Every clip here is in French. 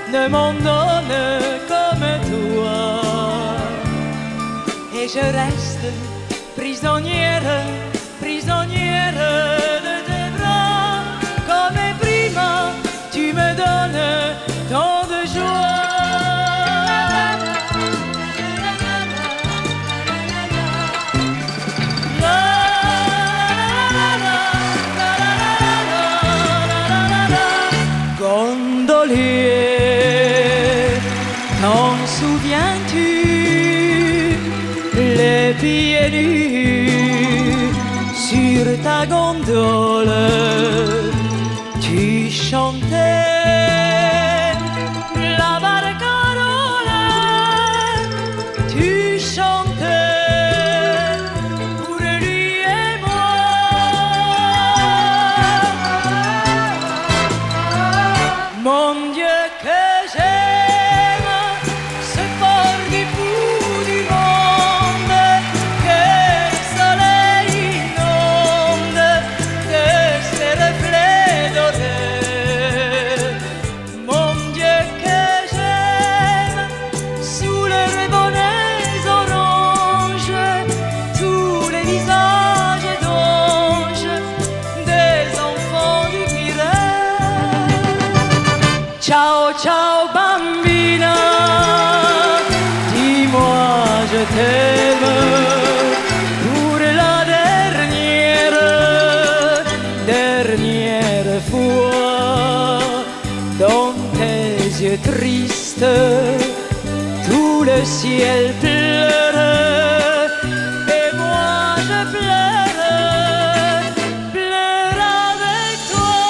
ne m'en donne comme toi. Et je reste prisonnière, prisonnière de tes bras. Comme prima, tu me donnes tant de joie. Gondolier, t'en souviens-tu, les pieds nus sur ta gondole, tu chantais la barcarola, tu chantais pour lui et moi. Mon Dieu que j'aime ce port du bout du monde, que le soleil inonde de ses reflets dorés. Mon Dieu que j'aime sous les rebonnets oranges, tous les visages d'anges des enfants du Pirée. Ciao, ciao bambina, dis-moi je t'aime pour la dernière fois. Dans tes yeux tristes, tout le ciel pleure, et moi je pleure, pleure avec toi.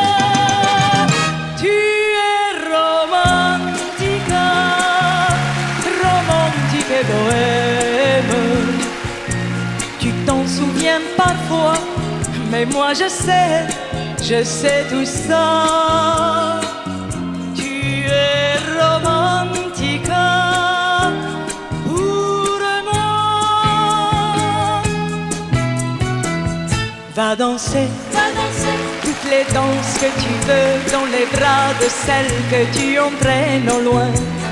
Tu es romantica, romantique et bohème. Tu t'en souviens parfois, mais moi je sais tout ça. Tu es romantica pour moi. Va danser toutes les danses que tu veux dans les bras de celle que tu entraînes au loin.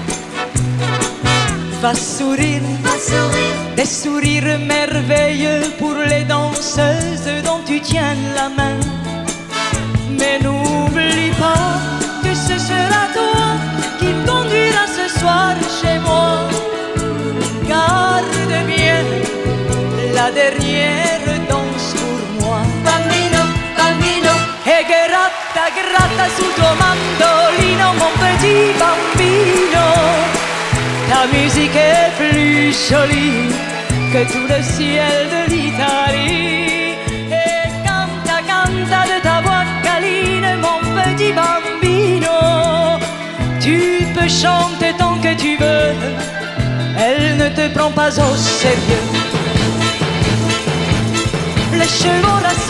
Va sourire, des sourires merveilleux pour les danseuses dont tu tiens la main. Mais n'oublie pas que ce sera toi qui me conduira ce soir chez moi. Garde bien la dernière danse pour moi. Bambino, bambino, e gratta, gratta sul tuo mandolino, mon petit bambino. Ta musique est plus jolie que tout le ciel de l'Italie. Et canta, canta de ta voix câline, mon petit bambino. Tu peux chanter tant que tu veux, elle ne te prend pas au sérieux. Les chevaux la